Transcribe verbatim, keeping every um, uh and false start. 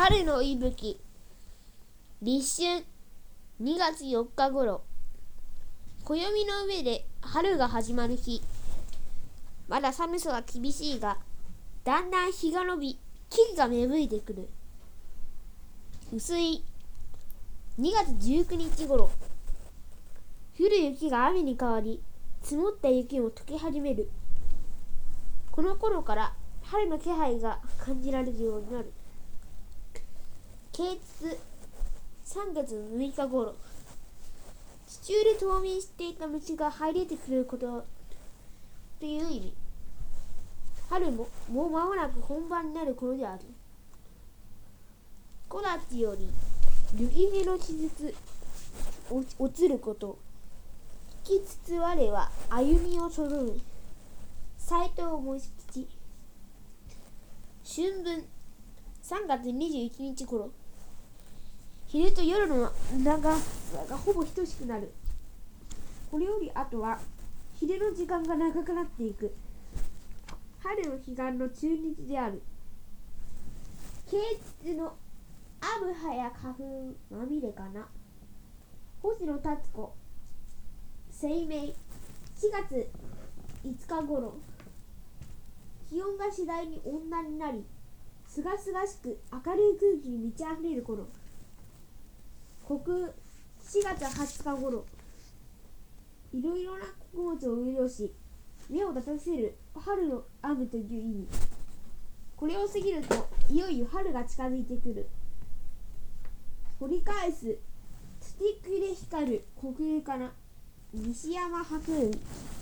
春の息吹。立春にがつよっかごろ、暦の上で春が始まる日。まだ寒さは厳しいが、だんだん日が伸び、木々が芽吹いてくる。薄いにがつじゅうくにちごろ、降る雪が雨に変わり、積もった雪も溶け始める。この頃から春の気配が感じられるようになる。啓蟄さんがつむいかごろ、地中で冬眠していた虫が這い出てくることという意味。春ももう間もなく本番になる頃である。木立より雪気のしずつ落ちること。聞きつつ我は歩みをそろう。斎藤茂吉。春分さんがつにじゅういちにちごろ、昼と夜の長さがほぼ等しくなる。これより後は昼の時間が長くなっていく。春の彼岸の中日である。啓蟄のアブハや花粉まみれかな。星野達子。清明しがついつかごろ、気温が次第に温暖になり、すがすがしく明るい空気に満ち溢れる頃。穀しがつはつかごろ、いろいろな穀物を潤し、芽を立たせる春の雨という意味。これを過ぎると、いよいよ春が近づいてくる。掘り返すスティックで光る黒竜かな。西山白雲。